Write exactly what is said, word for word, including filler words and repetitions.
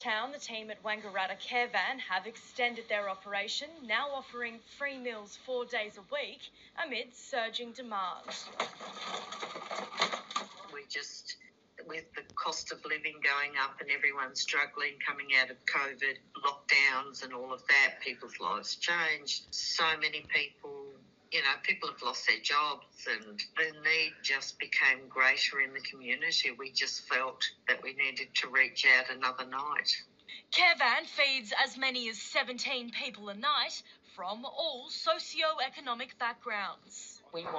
Bankstown, the team at Wangaratta Carevan have extended their operation, now offering free meals four days a week amid surging demand. We just, with the cost of living going up and everyone struggling coming out of COVID, lockdowns and all of that, people's lives changed. So many people, you know, people have lost their jobs and the need just became greater in the community. We just felt that we needed to reach out another night. Carevan feeds as many as seventeen people a night from all socio-economic backgrounds. We